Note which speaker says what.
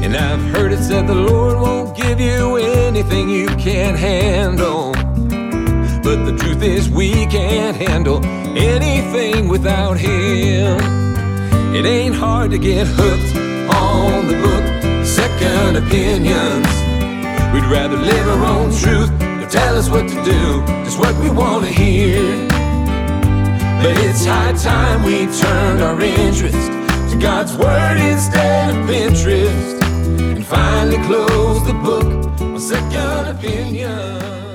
Speaker 1: And I've heard it said the Lord won't give you anything you can't handle. But the truth is we can't handle anything without Him. It ain't hard to get hooked on the book, Second Opinions. We'd rather live our own truth than tell us what to do, just what we want to hear. But it's high time we turned our interest to God's Word instead of Pinterest, and finally closed the book on Second Opinion.